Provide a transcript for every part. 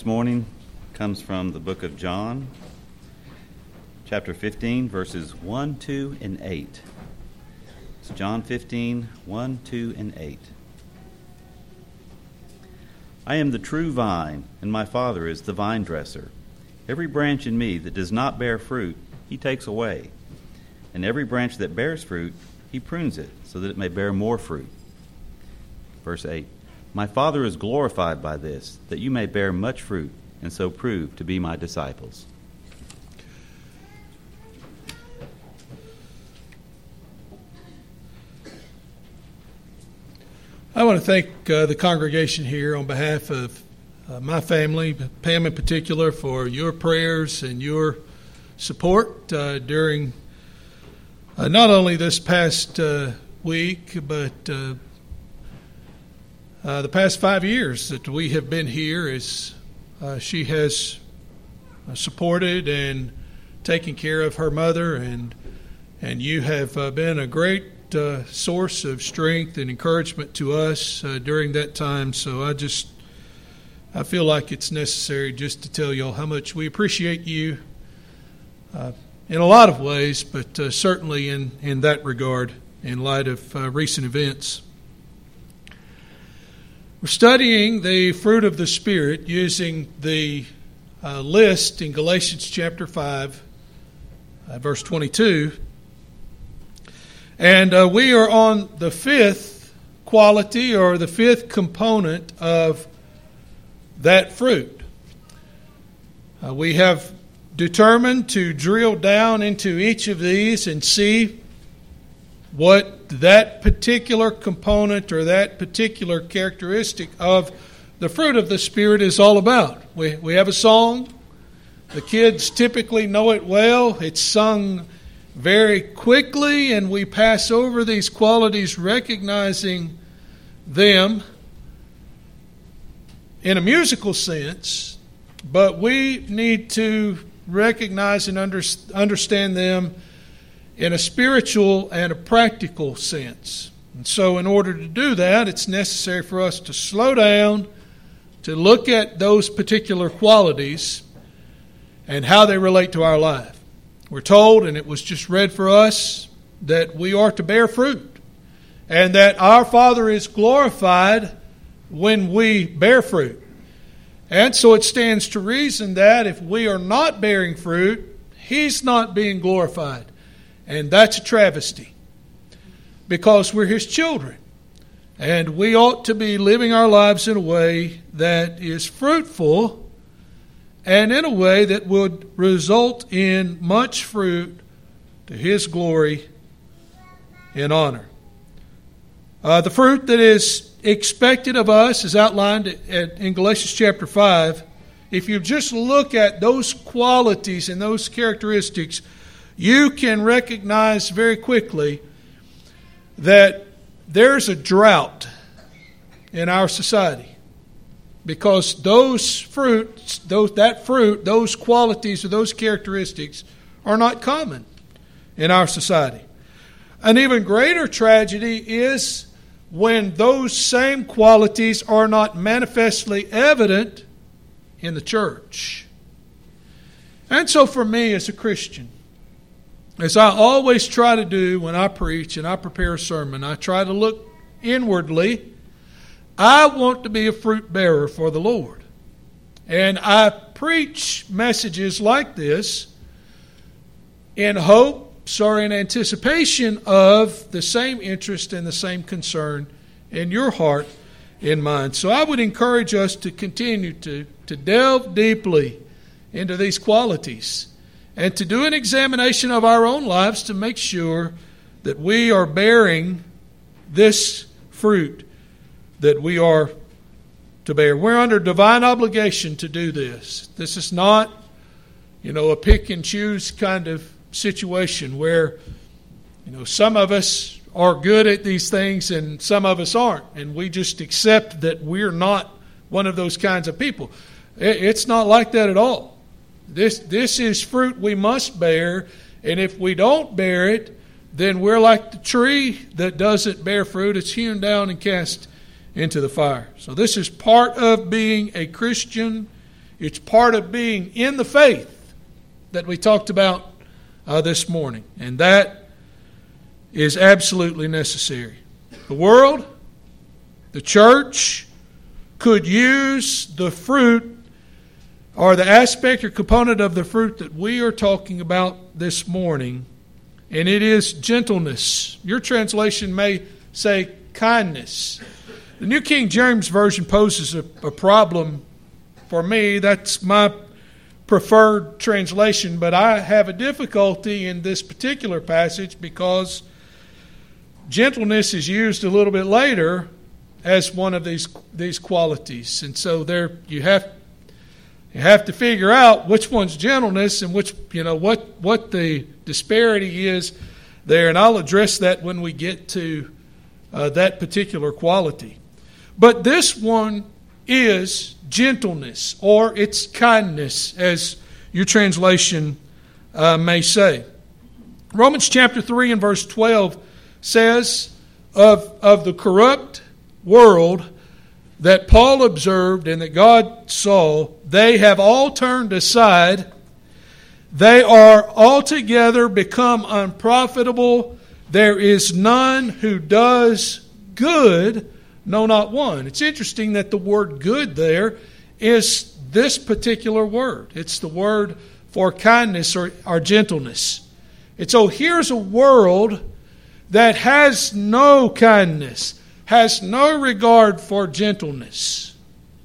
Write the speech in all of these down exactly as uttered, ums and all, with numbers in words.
This morning comes from the book of John, chapter fifteen, verses one, two, and eight. It's John fifteen, one, two, and eight. I am the true vine, and my Father is the vine dresser. Every branch in me that does not bear fruit, he takes away. And every branch that bears fruit, he prunes it, so that it may bear more fruit. Verse eight. My Father is glorified by this, that you may bear much fruit, and so prove to be my disciples. I want to thank uh, the congregation here on behalf of uh, my family, Pam in particular, for your prayers and your support uh, during uh, not only this past uh, week, but uh, uh, the past five years that we have been here. As uh, she has uh, supported and taken care of her mother, and and you have uh, been a great Uh, source of strength and encouragement to us uh, during that time. So I just, I feel like it's necessary just to tell y'all how much we appreciate you uh, in a lot of ways, but uh, certainly in, in that regard, in light of uh, recent events. We're studying the fruit of the Spirit using the uh, list in Galatians chapter five, uh, verse twenty-two. And uh, we are on the fifth quality or the fifth component of that fruit. Uh, we have determined to drill down into each of these and see what that particular component or that particular characteristic of the fruit of the Spirit is all about. We, we have a song. The kids typically know it well. It's sung very quickly, and we pass over these qualities, recognizing them in a musical sense, but we need to recognize and under, understand them in a spiritual and a practical sense. And so in order to do that, it's necessary for us to slow down, to look at those particular qualities and how they relate to our life. We're told, and it was just read for us, that we are to bear fruit, and that our Father is glorified when we bear fruit. And so it stands to reason that if we are not bearing fruit, He's not being glorified. And that's a travesty, because we're His children, and we ought to be living our lives in a way that is fruitful, and in a way that would result in much fruit to His glory and honor. Uh, the fruit that is expected of us is outlined at, in Galatians chapter five. If you just look at those qualities and those characteristics, you can recognize very quickly that there's a drought in our society. Because those fruits, those that fruit, those qualities or those characteristics are not common in our society. An even greater tragedy is when those same qualities are not manifestly evident in the church. And so for me as a Christian, as I always try to do when I preach and I prepare a sermon, I try to look inwardly. I want to be a fruit bearer for the Lord. And I preach messages like this in hopes or in anticipation of the same interest and the same concern in your heart and mind. So I would encourage us to continue to, to delve deeply into these qualities and to do an examination of our own lives to make sure that we are bearing this fruit that we are to bear. We're under divine obligation to do this. This is not, you know, a pick and choose kind of situation where, you know, some of us are good at these things and some of us aren't. And we just accept that we're not one of those kinds of people. It's not like that at all. This, this is fruit we must bear. And if we don't bear it, then we're like the tree that doesn't bear fruit. It's hewn down and cast into the fire. So this is part of being a Christian It's part of being in the faith that we talked about uh, this morning. And that is absolutely necessary. The world, the church, could use the fruit or the aspect or component of the fruit that we are talking about this morning, and it is gentleness. Your translation may say kindness. The New King James Version poses a, a problem for me. That's my preferred translation, but I have a difficulty in this particular passage because gentleness is used a little bit later as one of these these qualities, and so there you have you have to figure out which one's gentleness and which you know what what the disparity is there, and I'll address that when we get to uh, that particular quality. But this one is gentleness, or it's kindness, as your translation uh, may say. Romans chapter three and verse twelve says of of the corrupt world that Paul observed and that God saw, they have all turned aside. They are altogether become unprofitable. There is none who does good, no, not one. It's interesting that the word good there is this particular word. It's the word for kindness or, or gentleness. And so here's a world that has no kindness, has no regard for gentleness.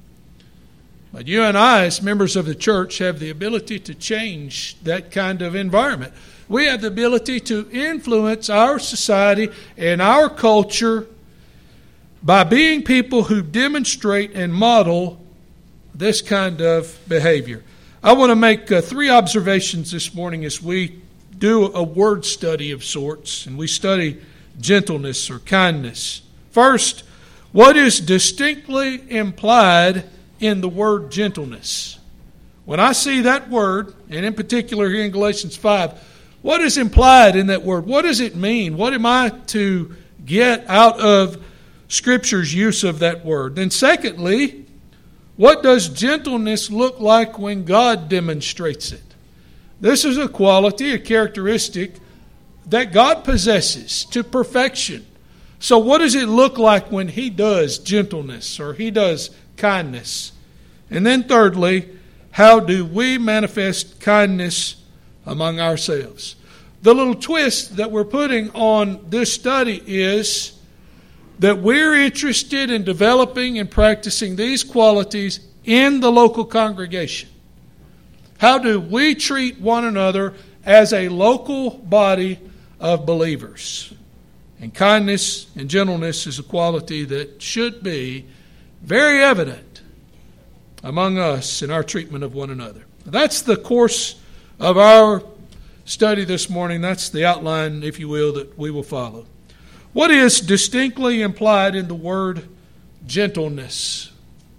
But you and I, as members of the church, have the ability to change that kind of environment. We have the ability to influence our society and our culture by being people who demonstrate and model this kind of behavior. I want to make uh, three observations this morning as we do a word study of sorts, and we study gentleness or kindness. First, what is distinctly implied in the word gentleness? When I see that word, and in particular here in Galatians five, what is implied in that word? What does it mean? What am I to get out of Scripture's use of that word? Then secondly, what does gentleness look like when God demonstrates it? This is a quality, a characteristic that God possesses to perfection. So what does it look like when He does gentleness or He does kindness? And then thirdly, how do we manifest kindness among ourselves? The little twist that we're putting on this study is that we're interested in developing and practicing these qualities in the local congregation. How do we treat one another as a local body of believers? And kindness and gentleness is a quality that should be very evident among us in our treatment of one another. That's the course of our study this morning. That's the outline, if you will, that we will follow. What is distinctly implied in the word gentleness?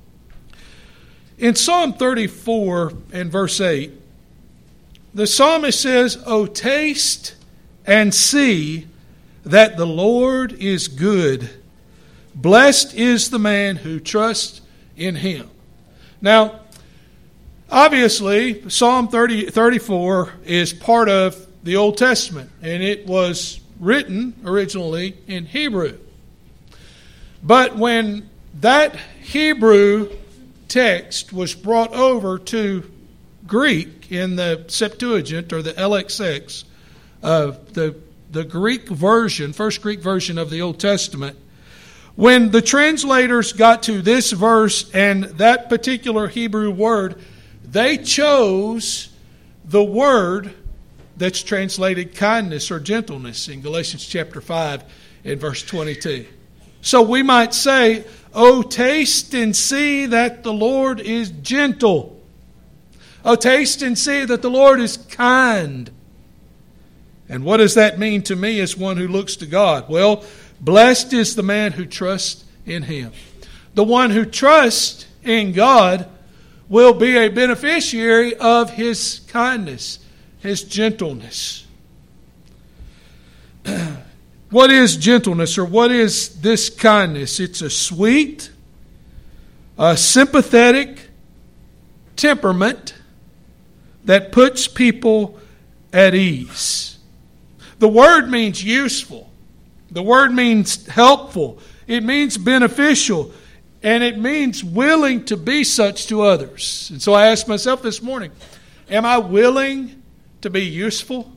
In Psalm thirty-four and verse eight, the psalmist says, "O taste and see that the Lord is good. Blessed is the man who trusts in Him." Now, obviously, Psalm thirty, thirty-four is part of the Old Testament, and it was written originally in Hebrew. But when that Hebrew text was brought over to Greek in the Septuagint or the L X X, uh, the the Greek version, first Greek version of the Old Testament, when the translators got to this verse and that particular Hebrew word, they chose the word that's translated kindness or gentleness in Galatians chapter five and verse twenty-two. So we might say, "Oh, taste and see that the Lord is gentle. Oh, taste and see that the Lord is kind." And what does that mean to me as one who looks to God? Well, blessed is the man who trusts in Him. The one who trusts in God will be a beneficiary of His kindness, His gentleness. What is gentleness, or what is this kindness? It's a sweet, a sympathetic, temperament that puts people at ease. The word means useful. The word means helpful. It means beneficial. And it means willing to be such to others. And so I asked myself this morning, am I willing to be useful?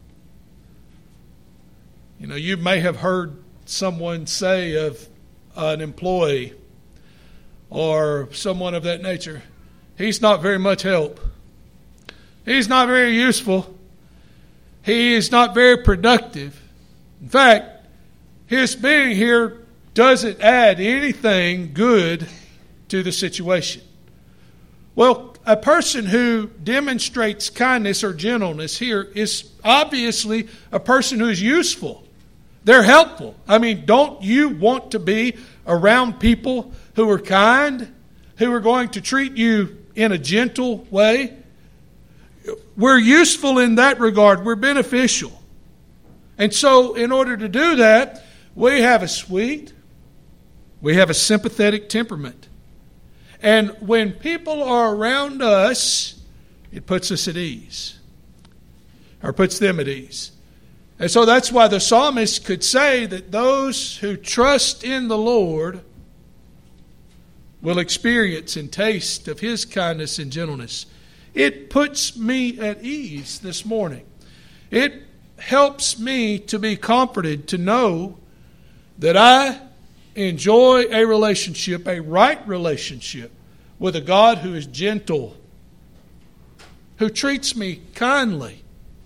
You know, you may have heard someone say of an employee or someone of that nature, he's not very much help. He's not very useful. He is not very productive. In fact, his being here doesn't add anything good to the situation. Well, a person who demonstrates kindness or gentleness here is obviously a person who is useful. They're helpful. I mean, don't you want to be around people who are kind, who are going to treat you in a gentle way? We're useful in that regard. We're beneficial. And so in order to do that, we have a sweet, we have a sympathetic temperament. And when people are around us, it puts us at ease, or puts them at ease. And so that's why the psalmist could say that those who trust in the Lord will experience and taste of His kindness and gentleness. It puts me at ease this morning. It helps me to be comforted to know that I enjoy a relationship, a right relationship, with a God who is gentle, who treats me kindly,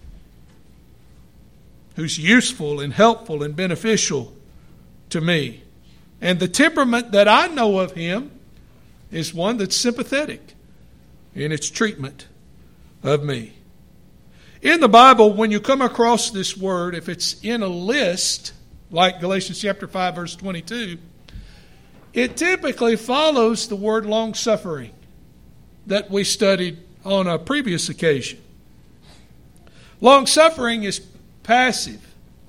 who's useful and helpful and beneficial to me. And the temperament that I know of Him is one that's sympathetic in its treatment of me. In the Bible, when you come across this word, if it's in a list, like Galatians chapter five, verse twenty-two, it typically follows the word long-suffering that we studied on a previous occasion. Long-suffering is passive.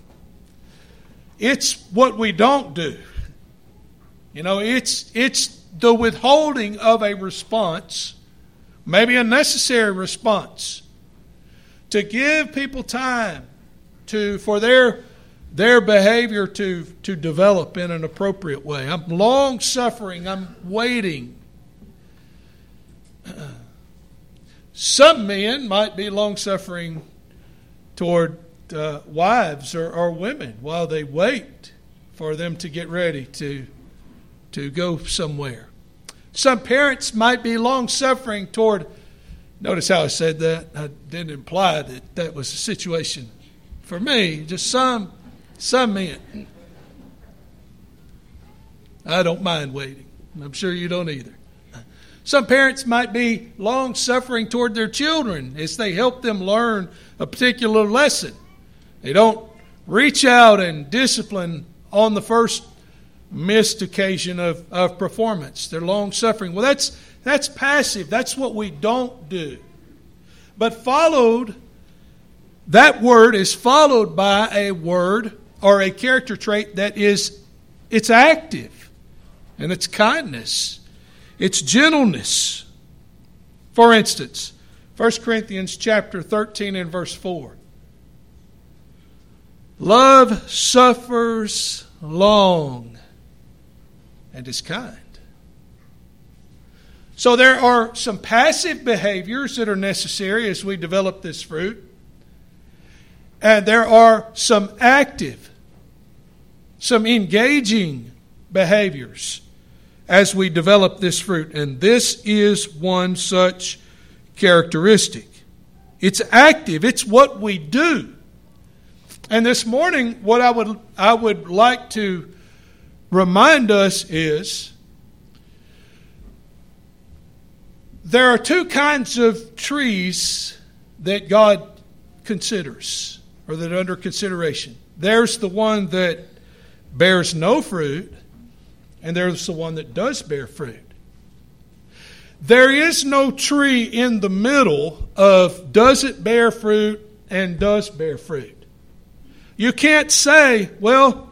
It's what we don't do. You know, it's it's the withholding of a response, maybe a necessary response, to give people time to for their their behavior to, to develop in an appropriate way. I'm long-suffering. I'm waiting. Some men might be long-suffering toward uh, wives or, or women while they wait for them to get ready to, to go somewhere. Some parents might be long-suffering toward, notice how I said that. I didn't imply that that was the situation for me. Just some Some men. I don't mind waiting. I'm sure you don't either. Some parents might be long-suffering toward their children as they help them learn a particular lesson. They don't reach out and discipline on the first missed occasion of, of performance. They're long-suffering. Well, that's that's passive. That's what we don't do. But followed, that word is followed by a word or a character trait that is, it's active, and it's kindness, it's gentleness. For instance, First Corinthians chapter thirteen and verse four. Love suffers long and is kind. So there are some passive behaviors that are necessary as we develop this fruit. And there are some active, some engaging behaviors as we develop this fruit. And this is one such characteristic. It's active. It's what we do. And this morning, what I would I would like to remind us is there are two kinds of trees that God considers, or that are under consideration. There's the one that bears no fruit, and there's the one that does bear fruit. There is no tree in the middle of does it bear fruit and does bear fruit. You can't say, well,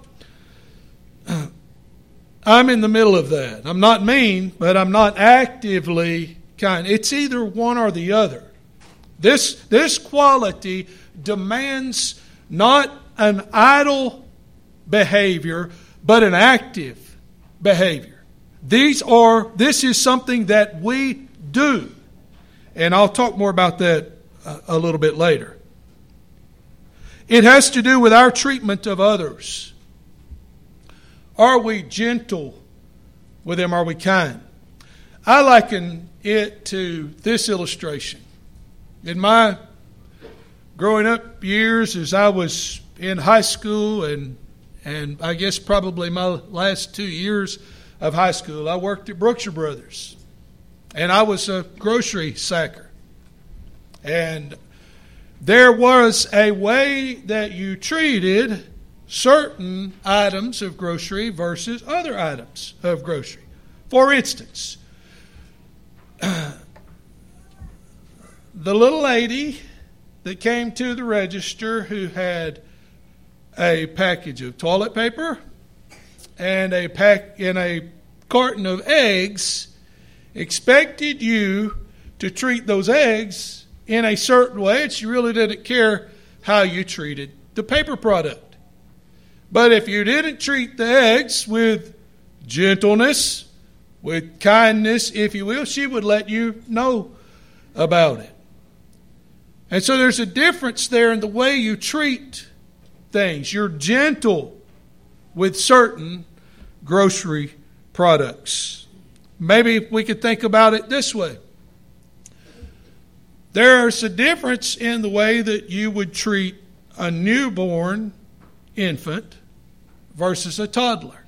I'm in the middle of that. I'm not mean, but I'm not actively kind. It's either one or the other. This, this quality demands not an idle behavior, but an active behavior. These are, this is something that we do. And I'll talk more about that a, a little bit later. It has to do with our treatment of others. Are we gentle with them? Are we kind? I liken it to this illustration. In my growing up years, as I was in high school and and I guess probably my last two years of high school, I worked at Brookshire Brothers. And I was a grocery sacker. And there was a way that you treated certain items of grocery versus other items of grocery. For instance, the little lady that came to the register who had a package of toilet paper and a pack and a carton of eggs expected you to treat those eggs in a certain way, and she really didn't care how you treated the paper product. But if you didn't treat the eggs with gentleness, with kindness, if you will, she would let you know about it. And so there's a difference there in the way you treat things. You're gentle with certain grocery products. Maybe we could think about it this way. There's a difference in the way that you would treat a newborn infant versus a toddler.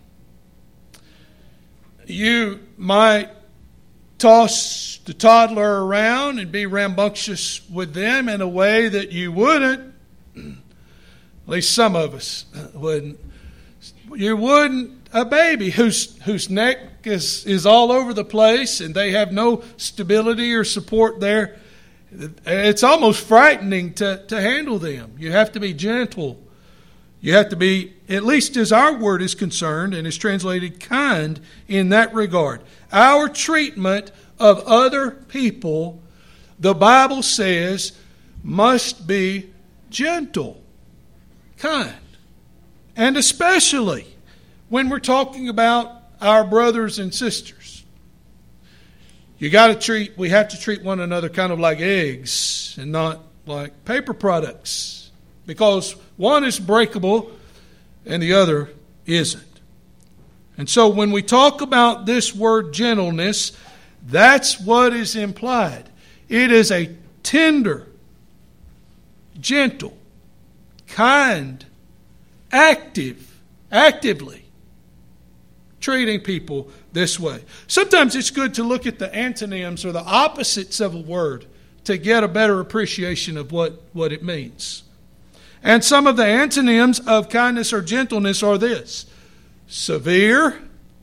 You might toss the toddler around and be rambunctious with them in a way that you wouldn't, at least some of us wouldn't, you wouldn't a baby whose whose neck is, is all over the place and they have no stability or support there. It's almost frightening to, to handle them. You have to be gentle. You have to be, at least as our word is concerned and is translated, kind in that regard. Our treatment of other people, the Bible says, must be gentle, kind. And especially when we're talking about our brothers and sisters. You got to treat, we have to treat one another kind of like eggs and not like paper products. Because one is breakable and the other isn't. And so when we talk about this word gentleness, that's what is implied. It is a tender, gentle, kind, active, actively treating people this way. Sometimes it's good to look at the antonyms or the opposites of a word to get a better appreciation of what, what it means. And some of the antonyms of kindness or gentleness are this: severe,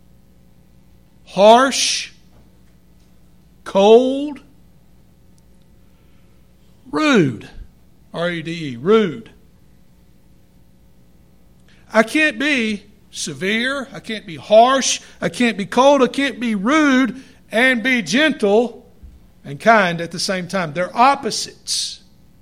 harsh, cold, rude. R U D E, rude. I can't be severe, I can't be harsh, I can't be cold, I can't be rude and be gentle and kind at the same time. They're opposites.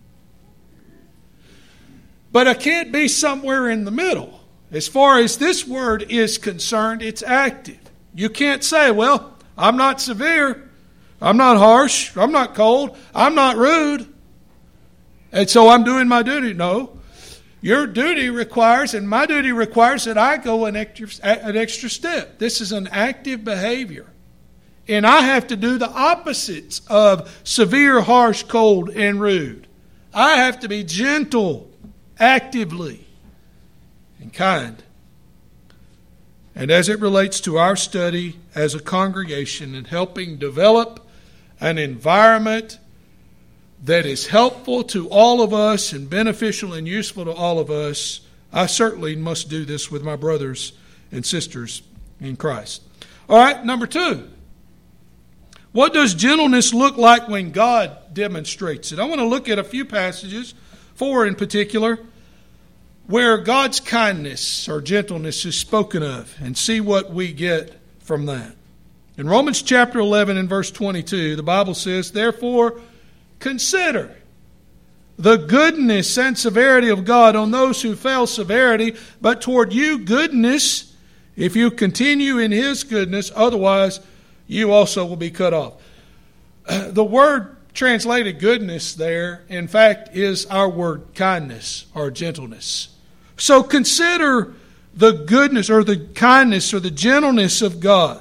But I can't be somewhere in the middle. As far as this word is concerned, it's active. You can't say, well, I'm not severe, I'm not harsh, I'm not cold, I'm not rude, and so I'm doing my duty. No. Your duty requires, and my duty requires, that I go an extra, an extra step. This is an active behavior. And I have to do the opposites of severe, harsh, cold, and rude. I have to be gentle, actively, and kind. And as it relates to our study as a congregation and helping develop an environment that is helpful to all of us and beneficial and useful to all of us, I certainly must do this with my brothers and sisters in Christ. All right, number two. What does gentleness look like when God demonstrates it? I want to look at a few passages, four in particular, where God's kindness or gentleness is spoken of and see what we get from that. In Romans chapter eleven and verse twenty-two, the Bible says, "Therefore consider the goodness and severity of God on those who fail severity, but toward you goodness, if you continue in His goodness, otherwise you also will be cut off." The word translated goodness there, in fact, is our word kindness or gentleness. So consider the goodness or the kindness or the gentleness of God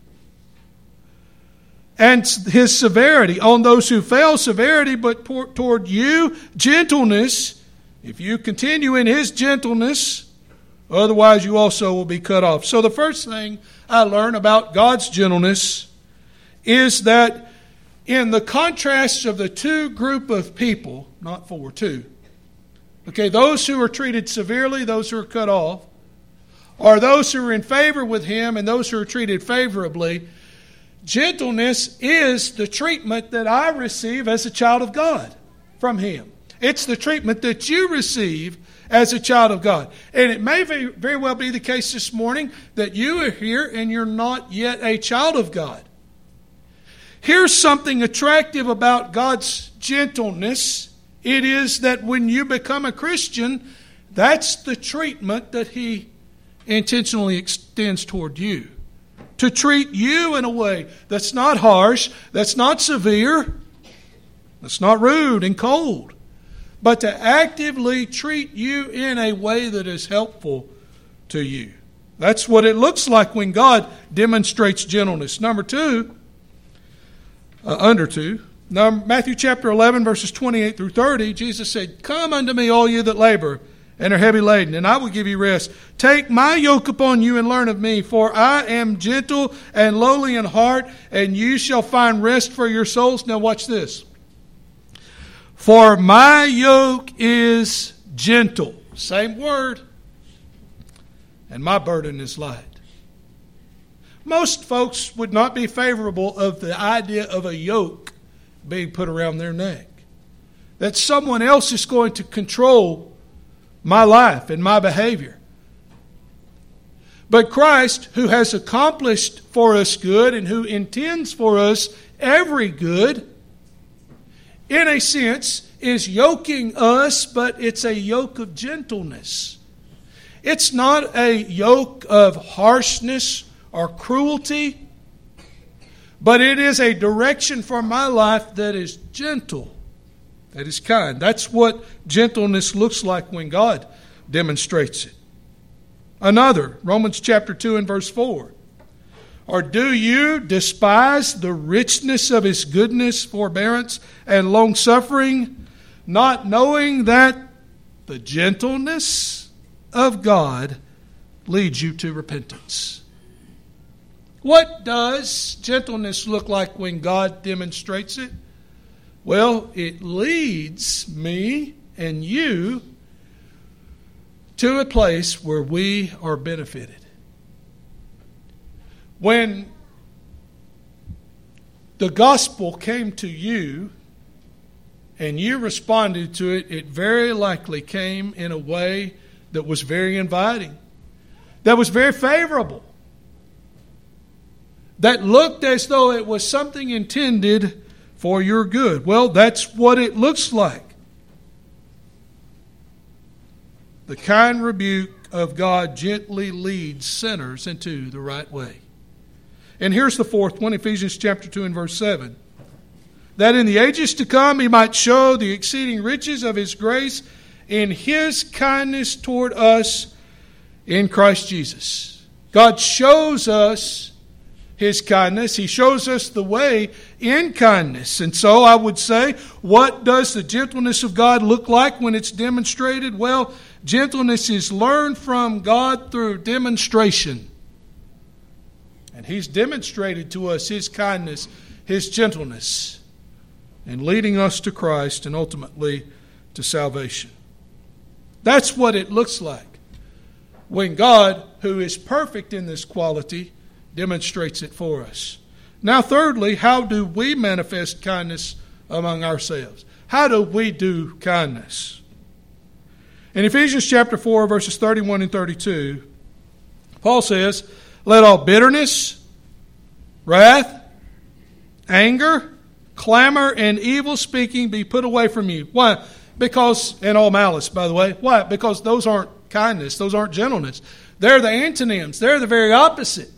and His severity on those who fail severity, but toward you gentleness, if you continue in His gentleness, otherwise you also will be cut off. So the first thing I learn about God's gentleness is that in the contrast of the two group of people, not four, two, okay, those who are treated severely, those who are cut off, or those who are in favor with Him and those who are treated favorably, gentleness is the treatment that I receive as a child of God from Him. It's the treatment that you receive as a child of God. And it may very, very well be the case this morning that you are here and you're not yet a child of God. Here's something attractive about God's gentleness. It is that when you become a Christian, that's the treatment that He intentionally extends toward you. To treat you in a way that's not harsh, that's not severe, that's not rude and cold, but to actively treat you in a way that is helpful to you. That's what it looks like when God demonstrates gentleness. Number two, uh, under two, now Matthew chapter eleven, verses twenty-eight through thirty, Jesus said, "Come unto me, all you that labor and are heavy laden, and I will give you rest. Take my yoke upon you and learn of me, for I am gentle and lowly in heart, and you shall find rest for your souls." Now watch this. "For my yoke is gentle," same word, "and my burden is light." Most folks would not be favorable of the idea of a yoke being put around their neck. That someone else is going to control my life and my behavior. But Christ, who has accomplished for us good and who intends for us every good, in a sense, is yoking us, but it's a yoke of gentleness. It's not a yoke of harshness or cruelty, but it is a direction for my life that is gentle. That is kind. That's what gentleness looks like when God demonstrates it. Another, Romans chapter two and verse four. "Or do you despise the richness of His goodness, forbearance, and long-suffering, not knowing that the gentleness of God leads you to repentance?" What does gentleness look like when God demonstrates it? Well, it leads me and you to a place where we are benefited. When the gospel came to you and you responded to it, it very likely came in a way that was very inviting, that was very favorable, that looked as though it was something intended for your good. Well, that's what it looks like. The kind rebuke of God gently leads sinners into the right way. And here's the fourth one, Ephesians chapter two and verse seven. "That in the ages to come He might show the exceeding riches of His grace in His kindness toward us in Christ Jesus." God shows us His kindness. He shows us the way in kindness. And so I would say, what does the gentleness of God look like when it's demonstrated? Well, gentleness is learned from God through demonstration. And He's demonstrated to us His kindness, His gentleness, and leading us to Christ and ultimately to salvation. That's what it looks like when God, who is perfect in this quality, demonstrates it for us. Now, thirdly, how do we manifest kindness among ourselves? How do we do kindness? In Ephesians chapter four, verses thirty-one and thirty-two, Paul says, "Let all bitterness wrath, anger, clamor, and evil speaking be put away from you. Why? Because, and all malice, by the way. Why? Because those aren't kindness. Those aren't gentleness. They're the antonyms. They're the very opposite.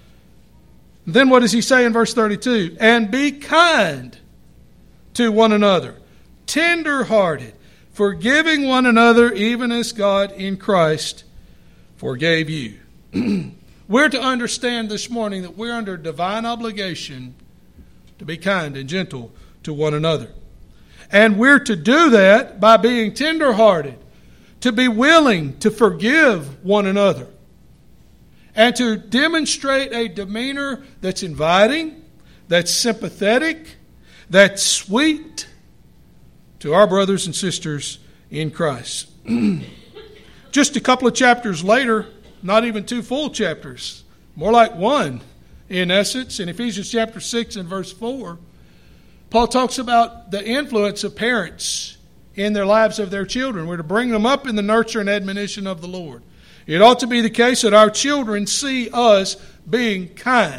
Then what does he say in verse thirty-two? And be kind to one another, tender-hearted, forgiving one another, even as God in Christ forgave you. We're to understand this morning that we're under divine obligation to be kind and gentle to one another. And we're to do that by being tender-hearted, to be willing to forgive one another, and to demonstrate a demeanor that's inviting, that's sympathetic, that's sweet to our brothers and sisters in Christ. Just a couple of chapters later, not even two full chapters, more like one in essence, in Ephesians chapter six and verse four, Paul talks about the influence of parents in their lives of their children. We're to bring them up in the nurture and admonition of the Lord. It ought to be the case that our children see us being kind.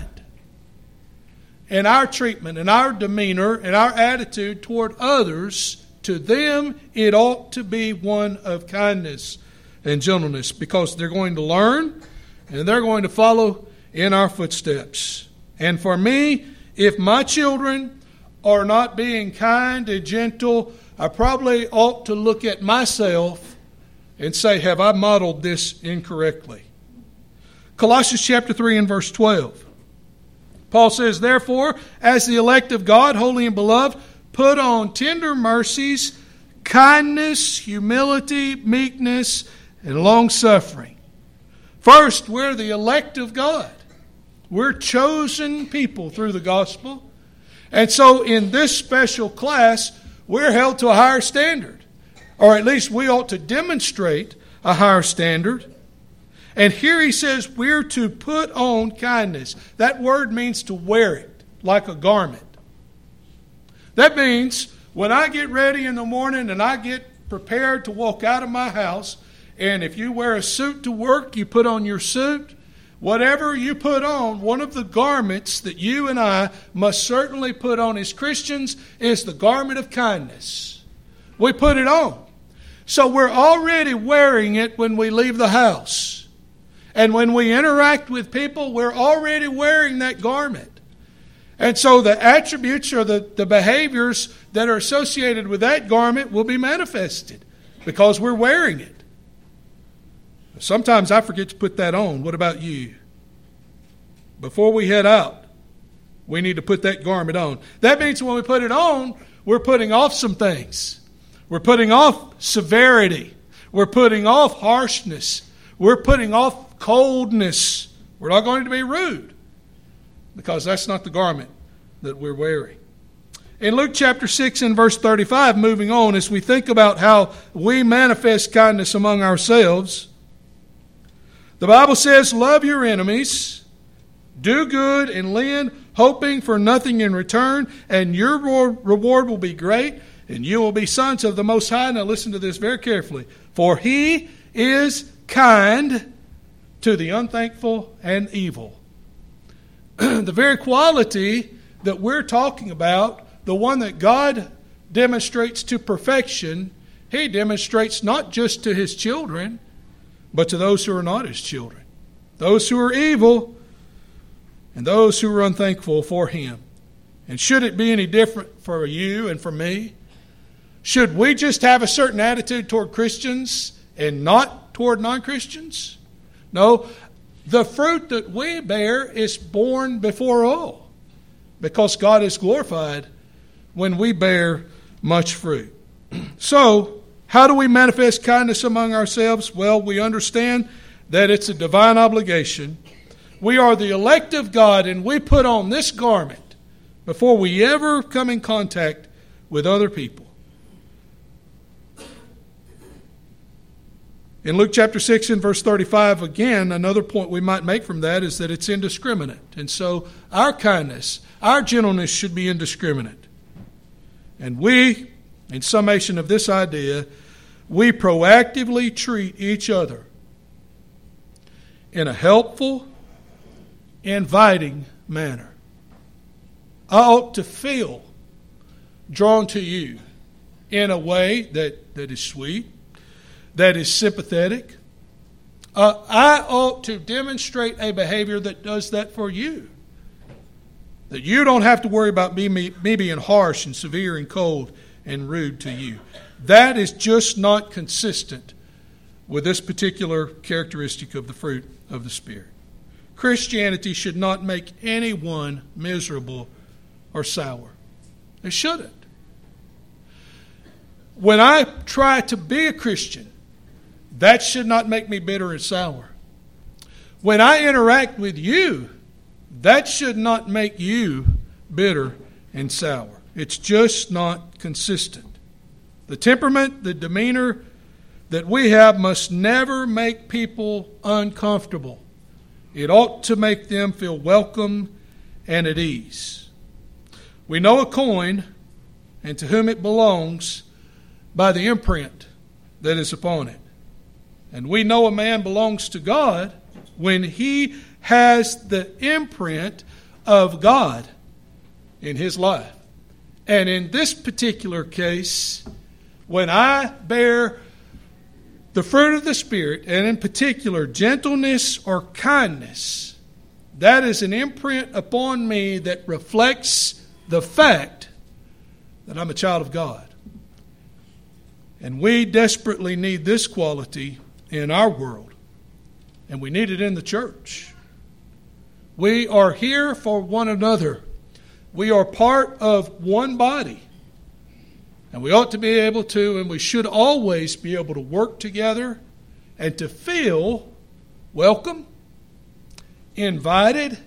And our treatment and our demeanor and our attitude toward others, to them it ought to be one of kindness and gentleness, because they're going to learn and they're going to follow in our footsteps. And for me, if my children are not being kind and gentle, I probably ought to look at myself and say, have I modeled this incorrectly? Colossians chapter three and verse twelve. Paul says, therefore, as the elect of God, holy and beloved, put on tender mercies, kindness, humility, meekness, and long-suffering. First, we're the elect of God. We're chosen people through the gospel. And so in this special class, we're held to a higher standard. Or at least we ought to demonstrate a higher standard. And here he says we're to put on kindness. That word means to wear it like a garment. That means when I get ready in the morning and I get prepared to walk out of my house, and if you wear a suit to work, you put on your suit. Whatever you put on, one of the garments that you and I must certainly put on as Christians is the garment of kindness. We put it on. So we're already wearing it when we leave the house. And when we interact with people, we're already wearing that garment. And so the attributes or the, the behaviors that are associated with that garment will be manifested because we're wearing it. Sometimes I forget to put that on. What about you? Before we head out, we need to put that garment on. That means when we put it on, we're putting off some things. We're putting off severity. We're putting off harshness. We're putting off coldness. We're not going to be rude because that's not the garment that we're wearing. In Luke chapter six and verse thirty-five, moving on, as we think about how we manifest kindness among ourselves, the Bible says, love your enemies, do good and lend, hoping for nothing in return, and your reward will be great, and you will be sons of the Most High. Now listen to this very carefully. For he is kind to the unthankful and evil. The very quality that we're talking about, the one that God demonstrates to perfection, he demonstrates not just to his children, but to those who are not his children, those who are evil, and those who are unthankful for him. And should it be any different for you and for me? Should we just have a certain attitude toward Christians and not toward non-Christians? No, the fruit that we bear is born before all, because God is glorified when we bear much fruit. So, how do we manifest kindness among ourselves? Well, we understand that it's a divine obligation. We are the elect of God, and we put on this garment before we ever come in contact with other people. In Luke chapter six and verse thirty-five, again, another point we might make from that is that it's indiscriminate. And so our kindness, our gentleness should be indiscriminate. And we, in summation of this idea, we proactively treat each other in a helpful, inviting manner. I ought to feel drawn to you in a way that, that is sweet, that is sympathetic. Uh, I ought to demonstrate a behavior that does that for you. That you don't have to worry about me, me, me being harsh and severe and cold and rude to you. That is just not consistent with this particular characteristic of the fruit of the Spirit. Christianity should not make anyone miserable or sour. It shouldn't. When I try to be a Christian, that should not make me bitter and sour. When I interact with you, that should not make you bitter and sour. It's just not consistent. The temperament, the demeanor that we have must never make people uncomfortable. It ought to make them feel welcome and at ease. We know a coin and to whom it belongs by the imprint that is upon it. And we know a man belongs to God when he has the imprint of God in his life. And in this particular case, when I bear the fruit of the Spirit, and in particular gentleness or kindness, that is an imprint upon me that reflects the fact that I'm a child of God. And we desperately need this quality in our world, and we need it in the church. We are here for one another. We are part of one body. And we ought to be able to, and we should always be able to work together and to feel welcome, invited,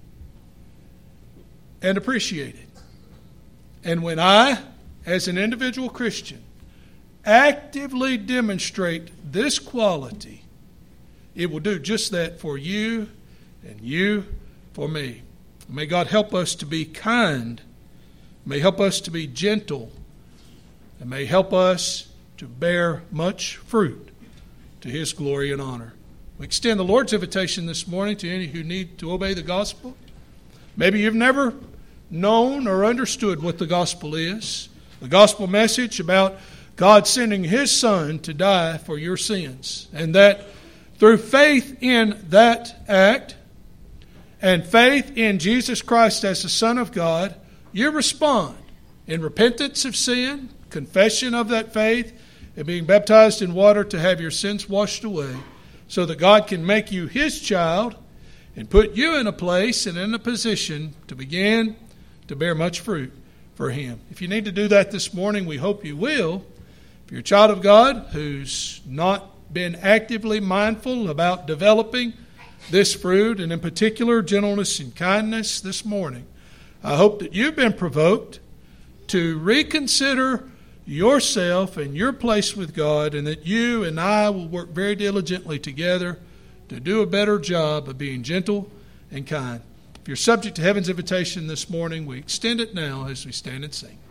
and appreciated. And when I, as an individual Christian, actively demonstrate this quality, it will do just that for you and you for me. May God help us to be kind. May help us to be gentle. And may help us to bear much fruit to His glory and honor. We extend the Lord's invitation this morning to any who need to obey the gospel. Maybe you've never known or understood what the gospel is. The gospel message about God sending His Son to die for your sins. And that through faith in that act and faith in Jesus Christ as the Son of God, you respond in repentance of sin, confession of that faith, and being baptized in water to have your sins washed away, so that God can make you His child and put you in a place and in a position to begin to bear much fruit for Him. If you need to do that this morning, we hope you will. If you're a child of God who's not been actively mindful about developing this fruit, and in particular gentleness and kindness this morning, I hope that you've been provoked to reconsider yourself and your place with God, and that you and I will work very diligently together to do a better job of being gentle and kind. If you're subject to heaven's invitation this morning, we extend it now as we stand and sing.